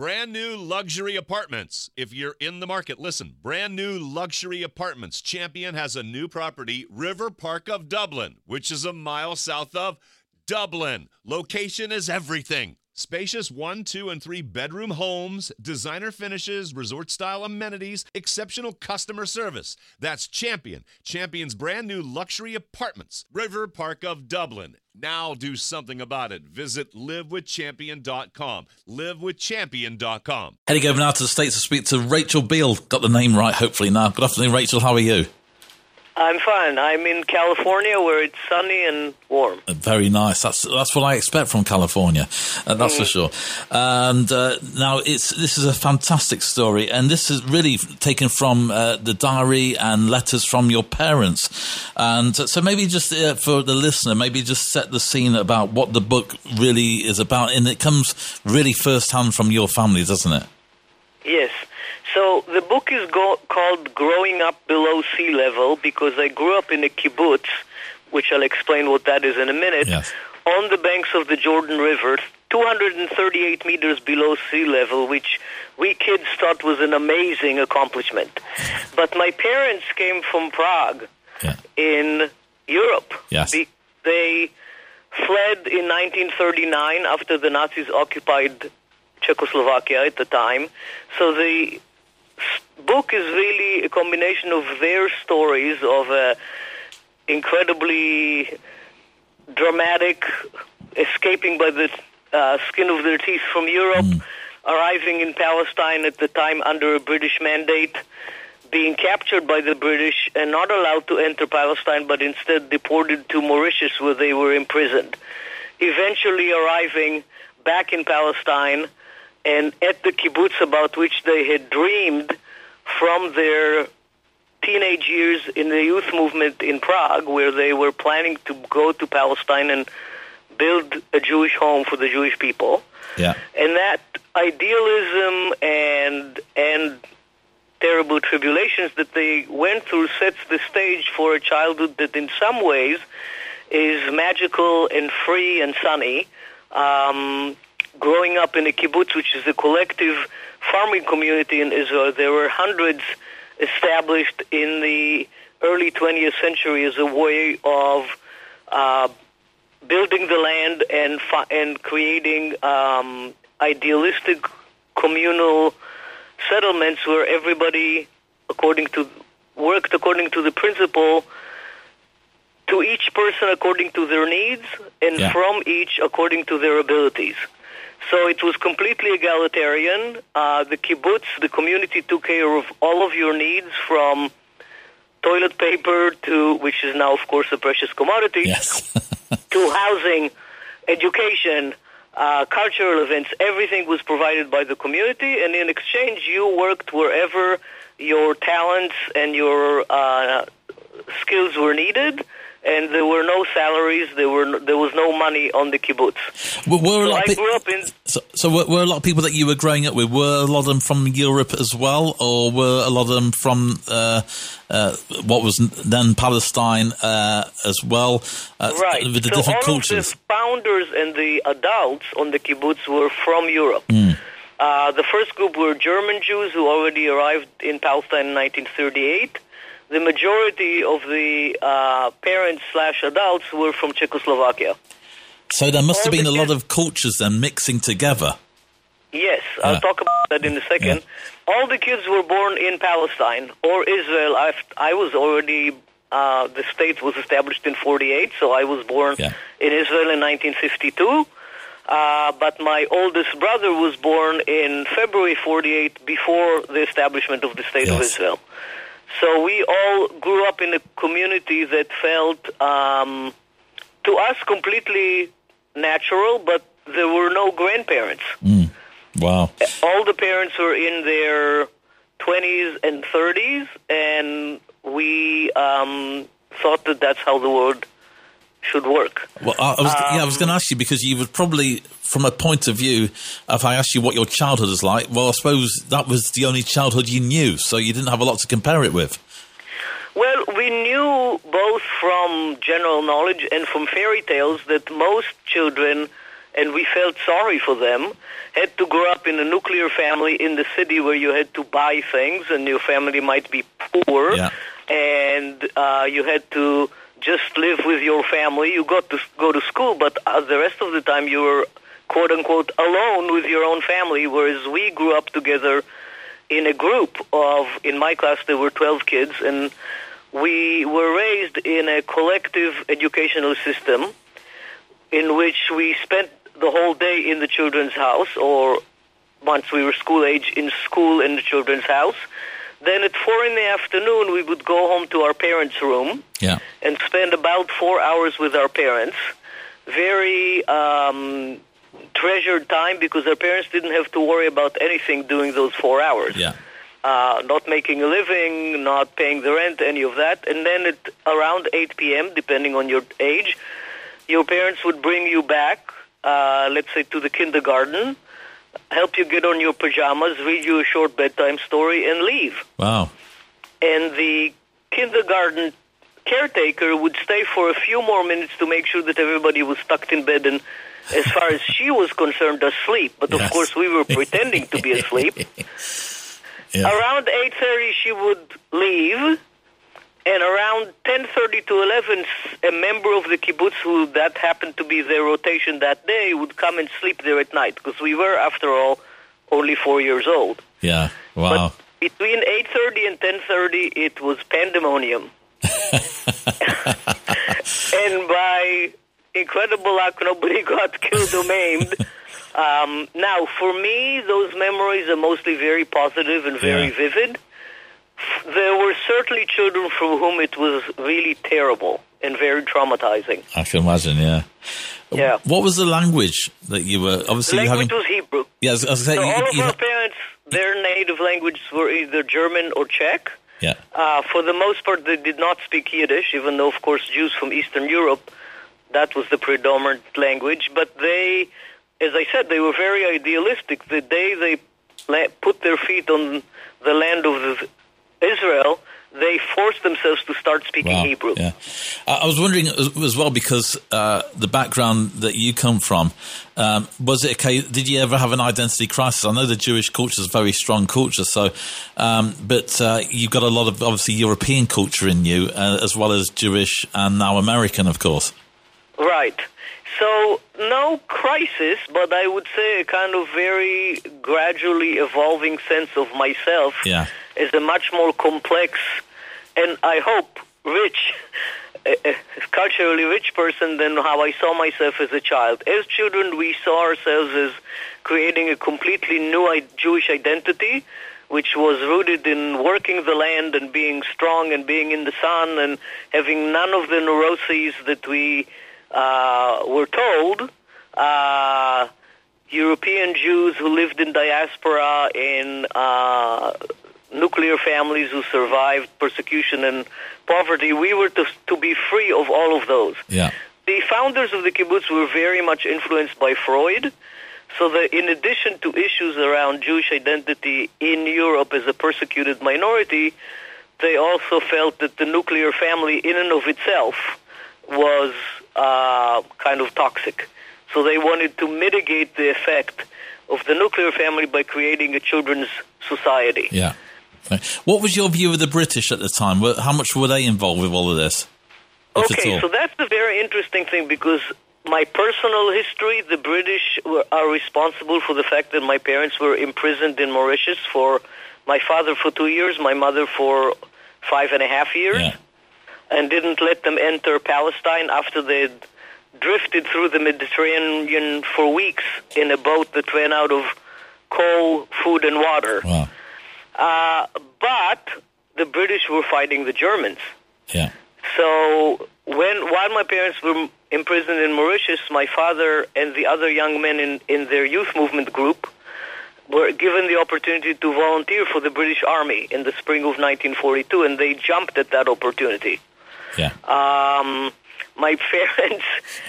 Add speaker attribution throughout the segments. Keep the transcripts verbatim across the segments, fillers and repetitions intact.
Speaker 1: Brand new luxury apartments. If you're in the market, listen. Brand new luxury apartments. Champion has a new property, River Park of Dublin, which is a mile south of Dublin. Location is everything. Spacious one, two, and three bedroom homes, designer finishes, resort-style amenities, exceptional customer service. That's Champion. Champion's brand new luxury apartments. River Park of Dublin. Now do something about it. Visit live with champion dot com. live with champion dot com.
Speaker 2: Heading over now to the States to speak to Rachel Beale. Got the name right, hopefully now. Good afternoon, Rachel. How are you?
Speaker 3: I'm fine. I'm in California where it's sunny and warm.
Speaker 2: Uh, very nice. That's that's what I expect from California. Uh, that's mm. for sure. And uh, now it's this is a fantastic story, and this is really taken from uh, the diary and letters from your parents. And uh, so maybe just uh, for the listener, maybe just set the scene about what the book really is about, and it comes really firsthand from your family, doesn't it?
Speaker 3: Yes. So the book is go- called Growing Up Below Sea Level because I grew up in a kibbutz, which I'll explain what that is in a minute,
Speaker 2: yes.
Speaker 3: on the banks of the Jordan River, two hundred thirty-eight meters below sea level, which we kids thought was an amazing accomplishment. But my parents came from Prague
Speaker 2: yeah.
Speaker 3: in Europe.
Speaker 2: Yes.
Speaker 3: Be- they fled in nineteen thirty-nine after the Nazis occupied Czechoslovakia at the time. So the book is really a combination of their stories of uh, incredibly dramatic escaping by the uh, skin of their teeth from Europe, mm. arriving in Palestine at the time under a British mandate, being captured by the British and not allowed to enter Palestine, but instead deported to Mauritius where they were imprisoned. Eventually arriving back in Palestine and at the kibbutz about which they had dreamed from their teenage years in the youth movement in Prague, where they were planning to go to Palestine and build a Jewish home for the Jewish people.
Speaker 2: Yeah.
Speaker 3: And that idealism and and terrible tribulations that they went through sets the stage for a childhood that in some ways is magical and free and sunny. Um, growing up in a kibbutz, which is a collective farming community in Israel, there were hundreds established in the early twentieth century as a way of uh, building the land and fi- and creating um, idealistic communal settlements where everybody, according to worked according to the principle, to each person according to their needs, and
Speaker 2: yeah.
Speaker 3: from each according to their abilities. So it was completely egalitarian. Uh, the kibbutz, the community, took care of all of your needs, from toilet paper to, which is now, of course, a precious commodity,
Speaker 2: yes.
Speaker 3: to housing, education, uh, cultural events. Everything was provided by the community, and in exchange, you worked wherever your talents and your uh, skills were needed. And there were no salaries. There were no, there was no money on the kibbutz.
Speaker 2: Were, were a
Speaker 3: so
Speaker 2: lot
Speaker 3: I
Speaker 2: of pe-
Speaker 3: grew up in.
Speaker 2: So, so were, were a lot of people that you were growing up with? Were a lot of them from Europe as well, or were a lot of them from uh, uh, what was then Palestine uh, as well? Uh,
Speaker 3: right.
Speaker 2: With the
Speaker 3: so
Speaker 2: different
Speaker 3: all
Speaker 2: cultures.
Speaker 3: of the founders and the adults on the kibbutz were from Europe.
Speaker 2: Mm.
Speaker 3: Uh, the first group were German Jews who already arrived in Palestine in nineteen thirty-eight. The majority of the uh, parents slash adults were from Czechoslovakia.
Speaker 2: So there must
Speaker 3: All
Speaker 2: have been
Speaker 3: the
Speaker 2: a lot
Speaker 3: kids-
Speaker 2: of cultures then mixing together.
Speaker 3: Yes, I'll
Speaker 2: Yeah.
Speaker 3: talk about that in a second.
Speaker 2: Yeah.
Speaker 3: All the kids were born in Palestine or Israel. I've, I was already, uh, the state was established in forty-eight, so I was born
Speaker 2: Yeah.
Speaker 3: in Israel in nineteen fifty-two. Uh, but my oldest brother was born in February forty-eight, before the establishment of the State of
Speaker 2: Yes.
Speaker 3: Israel. So we all grew up in a community that felt, um, to us, completely natural, but there were no grandparents.
Speaker 2: Mm. Wow.
Speaker 3: All the parents were in their twenties and thirties, and we um, thought that that's how the world should work.
Speaker 2: Well, I, I was,
Speaker 3: Um,
Speaker 2: yeah, I was going to ask you, because you would probably, from a point of view, if I asked you what your childhood is like, well, I suppose that was the only childhood you knew, so you didn't have a lot to compare it with.
Speaker 3: Well, we knew both from general knowledge and from fairy tales that most children and we felt sorry for them, had to grow up in a nuclear family in the city where you had to buy things and your family might be poor,
Speaker 2: Yeah.
Speaker 3: and uh, you had to just live with your family. You got to go to school, but uh, the rest of the time you were, quote-unquote, alone with your own family, whereas we grew up together in a group of, in my class there were twelve kids, and we were raised in a collective educational system in which we spent the whole day in the children's house, or once we were school age, in school in the children's house. Then at four in the afternoon, we would go home to our parents' room
Speaker 2: Yeah.
Speaker 3: and spend about four hours with our parents. Very um, treasured time because our parents didn't have to worry about anything during those four hours.
Speaker 2: Yeah.
Speaker 3: Uh, not making a living, not paying the rent, any of that. And then at around eight p.m., depending on your age, your parents would bring you back, uh, let's say to the kindergarten, help you get on your pajamas, read you a short bedtime story, and leave.
Speaker 2: Wow.
Speaker 3: And the kindergarten caretaker would stay for a few more minutes to make sure that everybody was tucked in bed and, as far as she was concerned, asleep. But,
Speaker 2: Yes.
Speaker 3: of course, we were pretending to be asleep.
Speaker 2: Yeah.
Speaker 3: Around eight thirty, she would leave. And around ten thirty to eleven, a member of the kibbutz, who that happened to be their rotation that day, would come and sleep there at night, because we were, after all, only four years old.
Speaker 2: Yeah. Wow.
Speaker 3: But between eight thirty and ten thirty, it was pandemonium. And by incredible luck, nobody got killed or maimed. Um, now, for me, those memories are mostly very positive and very
Speaker 2: Yeah.
Speaker 3: vivid. There were certainly children for whom it was really terrible and very traumatizing.
Speaker 2: I can imagine, yeah.
Speaker 3: Yeah.
Speaker 2: What was the language that you were, obviously
Speaker 3: The
Speaker 2: you
Speaker 3: language
Speaker 2: having...
Speaker 3: was Hebrew.
Speaker 2: Yeah, I was, I was saying,
Speaker 3: So
Speaker 2: you,
Speaker 3: all of
Speaker 2: you,
Speaker 3: our
Speaker 2: you,
Speaker 3: parents, their native languages were either German or Czech.
Speaker 2: yeah,
Speaker 3: Uh, for the most part, they did not speak Yiddish, even though, of course, Jews from Eastern Europe, that was the predominant language. But they, as I said, they were very idealistic. The day they la- put their feet on the land of the Israel, they forced themselves to start speaking
Speaker 2: wow,
Speaker 3: Hebrew.
Speaker 2: yeah. I I was wondering as, as well, because uh, the background that you come from, um, was it okay, did you ever have an identity crisis? I know the Jewish culture is a very strong culture, so, um, but uh, you've got a lot of, obviously, European culture in you, uh, as well as Jewish and now American, of course.
Speaker 3: Right. So, no crisis, but I would say a kind of very gradually evolving sense of myself
Speaker 2: Yeah.
Speaker 3: as a much more complex and, I hope, rich, uh, culturally rich person than how I saw myself as a child. As children, we saw ourselves as creating a completely new I- Jewish identity, which was rooted in working the land and being strong and being in the sun and having none of the neuroses that we uh, were told. Uh, European Jews who lived in diaspora in uh, nuclear families who survived persecution and poverty, we were to, to be free of all of those.
Speaker 2: Yeah.
Speaker 3: The founders of the kibbutz were very much influenced by Freud, so that in addition to issues around Jewish identity in Europe as a persecuted minority, they also felt that the nuclear family in and of itself was uh, kind of toxic. So they wanted to mitigate the effect of the nuclear family by creating a children's society.
Speaker 2: Yeah. What was your view of the British at the time? How much were they involved with all of this? If at
Speaker 3: Okay,
Speaker 2: all?
Speaker 3: so that's the very interesting thing, because my personal history, the British were, are responsible for the fact that my parents were imprisoned in Mauritius for my father for two years, my mother for five and a half years,
Speaker 2: Yeah.
Speaker 3: and didn't let them enter Palestine after they'd drifted through the Mediterranean for weeks in a boat that ran out of coal, food, and water.
Speaker 2: Wow.
Speaker 3: Uh, but the British were fighting the Germans.
Speaker 2: Yeah.
Speaker 3: So when while my parents were imprisoned in Mauritius, my father and the other young men in, in their youth movement group were given the opportunity to volunteer for the British Army in the spring of nineteen forty-two, and they jumped at that opportunity.
Speaker 2: Yeah.
Speaker 3: Um, my parents,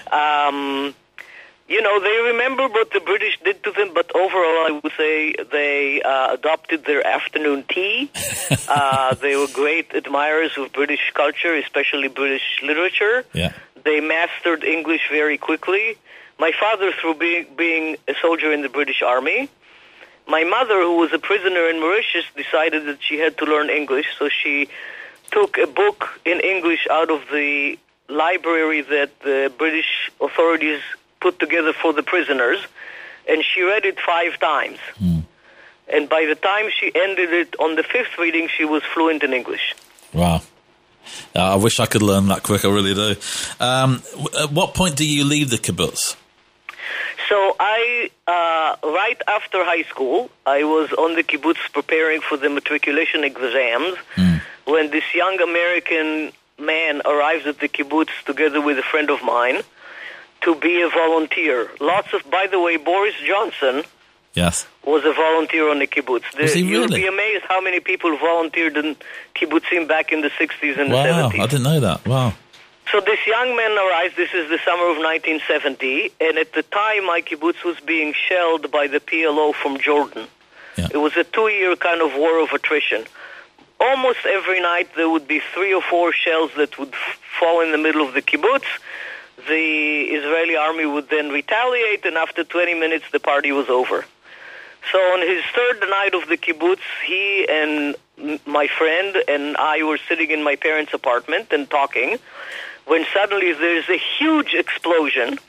Speaker 3: um, you know, they remember what the British did to them, but overall I would say they uh, adopted their afternoon tea. uh, they were great admirers of British culture, especially British literature.
Speaker 2: Yeah.
Speaker 3: They mastered English very quickly. My father through being, being a soldier in the British Army. My mother, who was a prisoner in Mauritius, decided that she had to learn English, so she took a book in English out of the library that the British authorities put together for the prisoners, and she read it five times. Mm. And by the time she ended it on the fifth reading, she was fluent in English.
Speaker 2: Wow. Uh, I wish I could learn that quick, I really do. Um, at what point do you leave the kibbutz?
Speaker 3: So I, uh, right after high school, I was on the kibbutz preparing for the matriculation exams mm. when this young American man arrives at the kibbutz together with a friend of mine to be a volunteer. Lots of, by the way, Boris Johnson
Speaker 2: yes.
Speaker 3: was a volunteer on the kibbutz. The,
Speaker 2: was he really?
Speaker 3: You'll be amazed how many people volunteered in kibbutzim back in the sixties and
Speaker 2: wow,
Speaker 3: the seventies.
Speaker 2: Wow, I didn't know that. Wow.
Speaker 3: So this young man arrives, this is the summer of nineteen seventy, and at the time my kibbutz was being shelled by the P L O from Jordan. Yeah. It was a two-year kind of war of attrition. Almost every night there would be three or four shells that would f- fall in the middle of the kibbutz. The Israeli army would then retaliate, and after twenty minutes the party was over. So on his third night of the kibbutz, he and my friend and I were sitting in my parents' apartment and talking, when suddenly there's a huge explosion,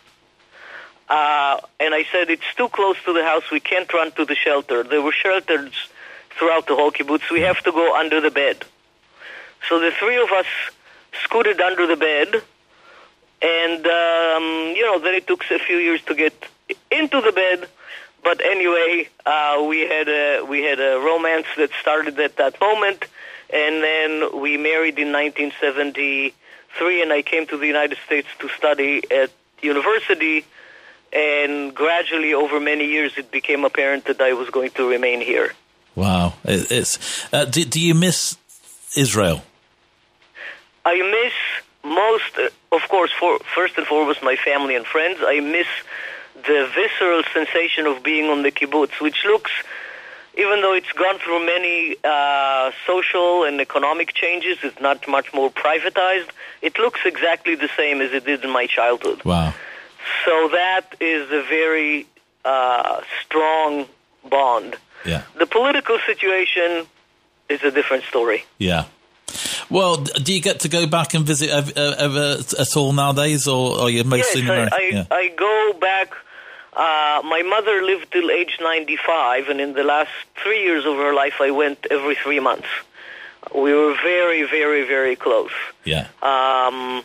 Speaker 3: uh, and I said, it's too close to the house, we can't run to the shelter. There were shelters throughout the whole kibbutz, we have to go under the bed. So the three of us scooted under the bed, and, um, you know, then it took a few years to get into the bed, but anyway, uh, we had a, we had a romance that started at that moment, and then we married in nineteen seventy-three, and I came to the United States to study at university, and gradually over many years it became apparent that I was going to remain here.
Speaker 2: Wow. It, it's uh, do, do you miss Israel?
Speaker 3: I miss most, uh, of course, for, first and foremost, my family and friends. I miss the visceral sensation of being on the kibbutz, which looks, even though it's gone through many uh, social and economic changes, it's not much more privatized, it looks exactly the same as it did in my childhood.
Speaker 2: Wow.
Speaker 3: So that is a very uh, strong bond.
Speaker 2: Yeah.
Speaker 3: The political situation is a different story.
Speaker 2: Yeah. Well, do you get to go back and visit ever, ever at all nowadays, or are you mostly
Speaker 3: yes,
Speaker 2: in America?
Speaker 3: I, I,
Speaker 2: yeah.
Speaker 3: I go back. Uh, my mother lived till age ninety-five, and in the last three years of her life, I went every three months. We were very, very, very close.
Speaker 2: Yeah.
Speaker 3: Um,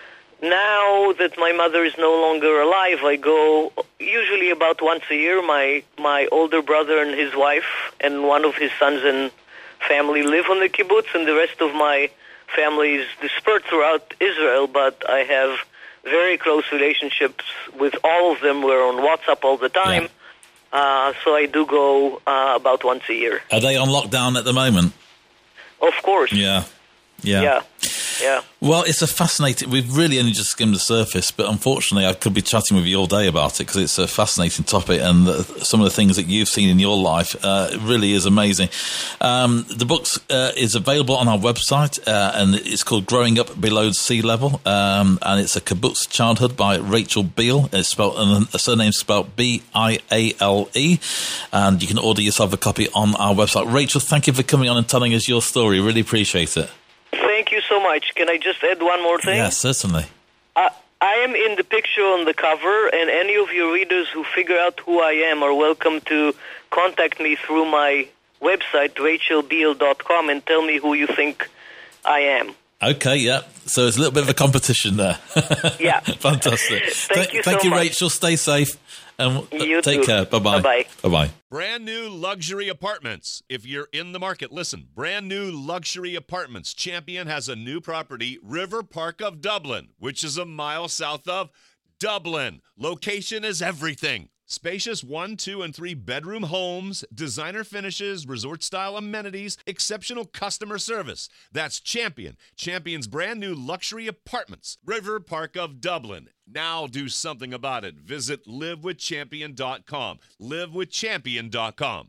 Speaker 3: now that my mother is no longer alive, I go usually about once a year. My my older brother and his wife and one of his sons and family live on the kibbutz, and the rest of my family is dispersed throughout Israel, but I have very close relationships with all of them. We're on WhatsApp all the time, yeah. uh, so I do go uh, about once a year.
Speaker 2: Are they on lockdown at the moment?
Speaker 3: Of course.
Speaker 2: Yeah. Yeah.
Speaker 3: Yeah. Yeah.
Speaker 2: Well, it's a fascinating... We've really only just skimmed the surface, but unfortunately I could be chatting with you all day about it because it's a fascinating topic, and the, some of the things that you've seen in your life uh, really is amazing. Um, the book uh, is available on our website, uh, and it's called Growing Up Below Sea Level, um, and it's a kibbutz childhood by Rachel Beale. It's spelled, and the surname's spelled B I A L E, and you can order yourself a copy on our website. Rachel, thank you for coming on and telling us your story. Really appreciate it.
Speaker 3: Thank you so much. Can I just add one more thing?
Speaker 2: Yes, certainly.
Speaker 3: Uh, I am in the picture on the cover, and any of your readers who figure out who I am are welcome to contact me through my website, rachel beale dot com, and tell me who you think I am.
Speaker 2: Okay, yeah. So it's a little bit of a competition there.
Speaker 3: Yeah.
Speaker 2: Fantastic.
Speaker 3: Thank
Speaker 2: Th-
Speaker 3: you
Speaker 2: thank
Speaker 3: so
Speaker 2: you,
Speaker 3: much.
Speaker 2: Rachel. Stay safe. And
Speaker 3: you
Speaker 2: take
Speaker 3: too.
Speaker 2: care. Bye-bye.
Speaker 3: Bye-bye.
Speaker 2: Bye-bye.
Speaker 1: Brand new luxury apartments. If you're in the market, listen. Brand new luxury apartments. Champion has a new property, River Park of Dublin, which is a mile south of Dublin. Location is everything. Spacious one, two, and three bedroom homes, designer finishes, resort-style amenities, exceptional customer service. That's Champion. Champion's brand new luxury apartments, River Park of Dublin. Now do something about it. Visit live with champion dot com. live with champion dot com.